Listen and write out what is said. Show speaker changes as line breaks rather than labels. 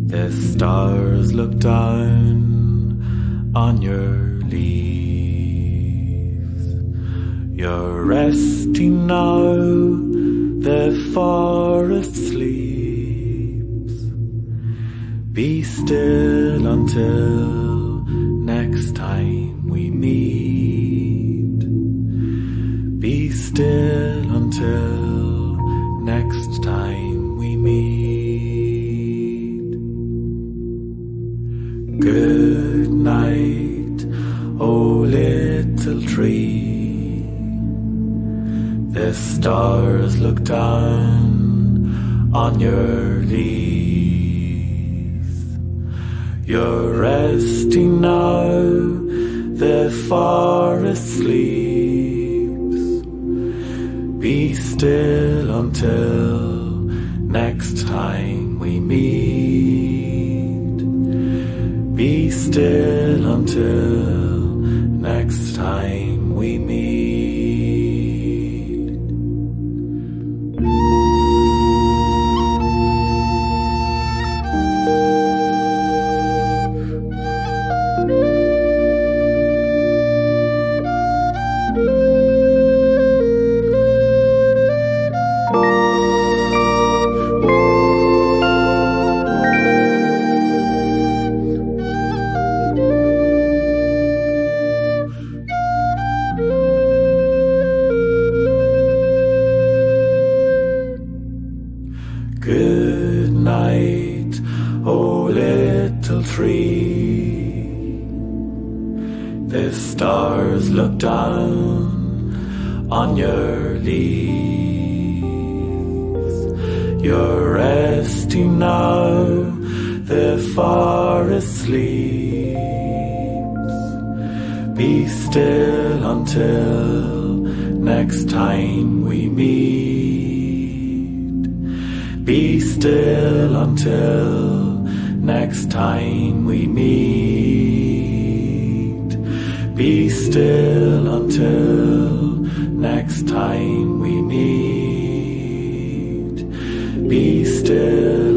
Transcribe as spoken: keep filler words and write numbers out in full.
The stars look down on your leaves. You're resting now, the forest sleeps. Be still until next time we meet. Be still until next time we meet. Good night, oh little tree. The stars look down on your leaves. You're resting now, the forest sleeps. Be still until next time we meet. Be still until next time we meet. Good night, oh little tree. The stars look down on your leaves. You're resting now, the forest sleeps. Be still until next time we meet. Be still until next time we meet. Be still until next time we meet. Be still.